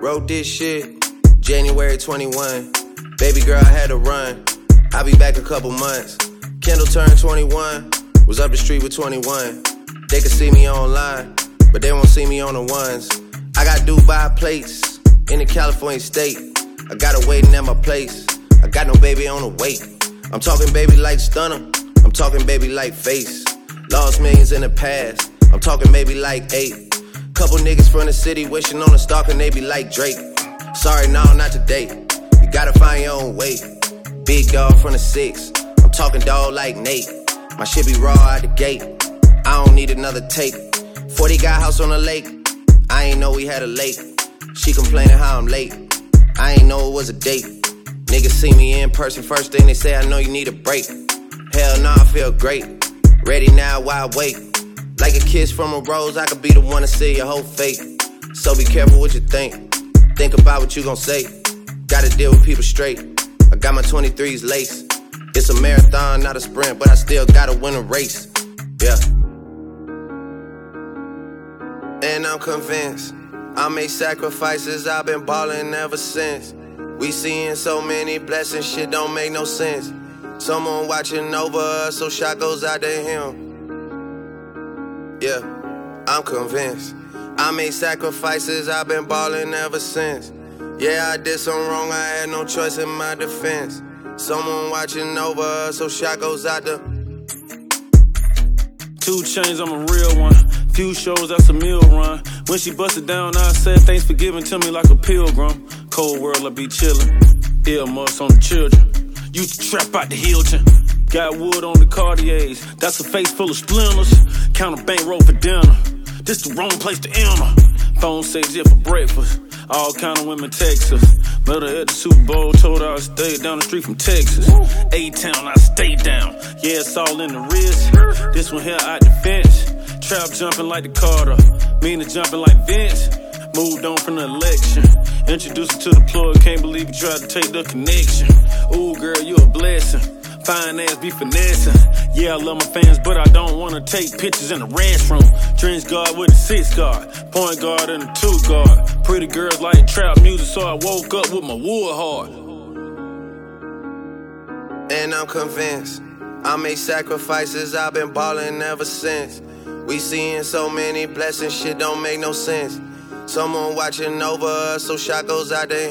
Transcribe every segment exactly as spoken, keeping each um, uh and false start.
Wrote this shit, January twenty-one. Baby girl, I had to run. I'll be back a couple months. Kendall turned twenty-one. Was up the street with twenty-one. They can see me online, but they won't see me on the ones. I got Dubai plates in the California state. I got her waiting at my place. I got no baby on the wait. I'm talking baby like Stunner. I'm talking baby like Face. Lost millions in the past. I'm talking maybe like eight. Couple niggas from the city wishing on a stalker, they be like Drake. Sorry, no, not today. You gotta find your own way. Big dog from the six. I'm talking dog like Nate. My shit be raw out the gate. I don't need another tape. forty got house on the lake. I ain't know we had a lake. She complaining how I'm late. I ain't know it was a date. Niggas see me in person, first thing they say, I know you need a break. Hell nah, I feel great. Ready now, why wait? Like a kiss from a rose, I could be the one to see your whole fate. So be careful what you think. Think about what you gon' say. Gotta deal with people straight. I got my twenty-threes lace. It's a marathon, not a sprint, but I still gotta win a race. Yeah. And I'm convinced I made sacrifices, I've been ballin' ever since. We seeing so many blessings, shit don't make no sense. Someone watching over us, so shot goes out to him. Yeah, I'm convinced I made sacrifices, I've been ballin' ever since. Yeah, I did something wrong, I had no choice in my defense. Someone watching over us, so shot goes out to. Two chains, I'm a real one. Few shows, that's a meal run. When she busted down, I said thanks for giving to me like a pilgrim. Cold world, I be chillin'. Earmuffs on the children. Used to trap out the Hilton. Got wood on the Cartiers. That's a face full of splinters. Count a bankroll for dinner. This the wrong place to enter. Phone says yeah for breakfast. All kind of women text us. Met her at the Super Bowl. Told her I stayed down the street from Texas. A-Town, I stay down. Yeah, it's all in the wrist. This one here out the fence. Trap jumping like the Carter. Mina jumping like Vince. Moved on from the election. Introduced her to the plug. Can't believe you tried to take the connection. Ooh, girl, you a blessing. Fine ass be finessing. Yeah, I love my fans, but I don't wanna take pictures in the restroom. Trench guard with a six guard. Point guard and a two guard. Pretty girls like trap music, so I woke up with my wood hard. And I'm convinced I made sacrifices, I've been ballin' ever since. We seeing so many blessings, shit don't make no sense. Someone watching over us, so shot goes out to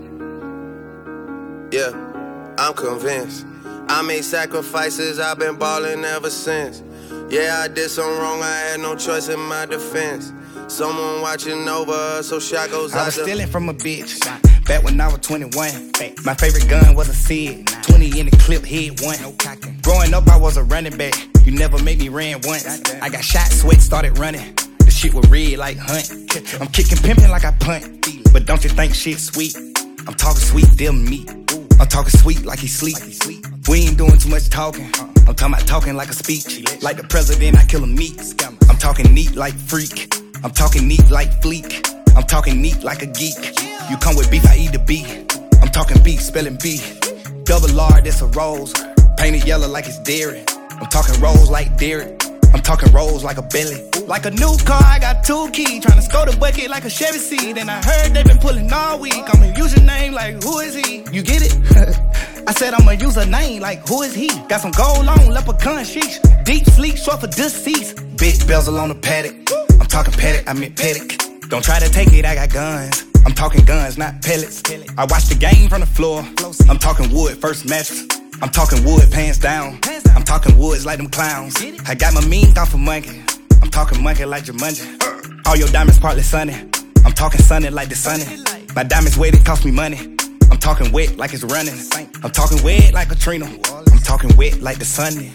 him. Yeah, I'm convinced I made sacrifices, I've been ballin' ever since. Yeah, I did something wrong, I had no choice in my defense. Someone watching over us, so shot goes out to. I was stealing from a bitch back when I was twenty-one. My favorite gun was a Sid. twenty in the clip, hit one. Growing up, I was a running back. You never made me ran once. I got shot, sweat, started running. The shit was red like Hunt. I'm kicking, pimping like I punt. But don't you think shit sweet? I'm talking sweet, deal meat. I'm talking sweet like he sleep. We ain't doing too much talking. I'm talking about talking like a speech. Like the president, I kill him neat. I'm talking neat like freak. I'm talking neat like fleek. I'm talking neat like a geek. You come with beef, I eat the beef. I'm talking beef, spelling B. Double R, that's a rose. Painted yellow like it's dairy. I'm talking rolls like Derek. I'm talking rolls like a belly. Like a new car, I got two keys. Tryna score the bucket like a Chevy seat. And I heard they been pulling all week. I'ma use your name like, who is he? You get it? I said I'ma use a name like, who is he? Got some gold on, leprechaun sheesh. Deep sleep, short for deceased. Big bezel on the paddock. I'm talking paddock, I meant paddock. Don't try to take it, I got guns. I'm talking guns, not pellets. I watch the game from the floor. I'm talking wood, first mattress. I'm talking wood, pants down. I'm talking woods like them clowns. I got my mean off of monkey. I'm talking monkey like Jumanji. All your diamonds partly sunny. I'm talking sunny like the sunny. My diamonds wet, it cost me money. I'm talking wet like it's running. I'm talking wet like Katrina. I'm talking wet like the sunny.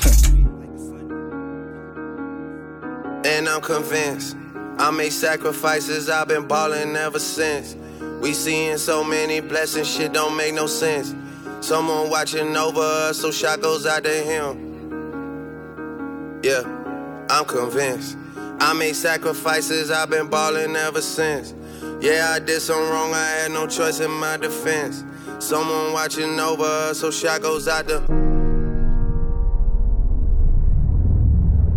And I'm convinced I made sacrifices, I've been ballin' ever since. We seeing so many blessings, shit don't make no sense. Someone watching over us, so shot goes out to him. Yeah, I'm convinced I made sacrifices, I've been ballin' ever since. Yeah, I did something wrong, I had no choice in my defense. Someone watching over us, so shot goes out to.